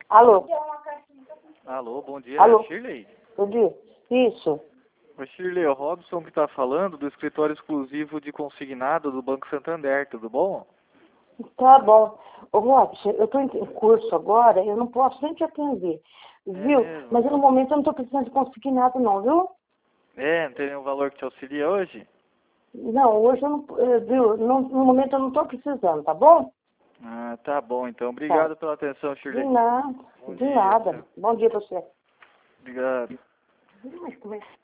Alô? Alô, bom dia, Alô? Shirley? Bom dia. Isso. Oi, Shirley, é o Robson que está falando do escritório exclusivo de consignado do Banco Santander, tudo bom? Tá bom. Ô, Robson, eu estou em curso agora, eu não posso nem te atender, viu? mesmo? Mas no momento eu não estou precisando de conseguir nada não, viu? Não tem nenhum valor que te auxilia hoje? Não, hoje eu não, viu? No momento eu não estou precisando, tá bom? Ah, tá bom, então. Tá. Obrigado pela atenção, De Shirley. nada, Bom de dia, nada. tchau. Bom dia pra você. Obrigado. Mas como é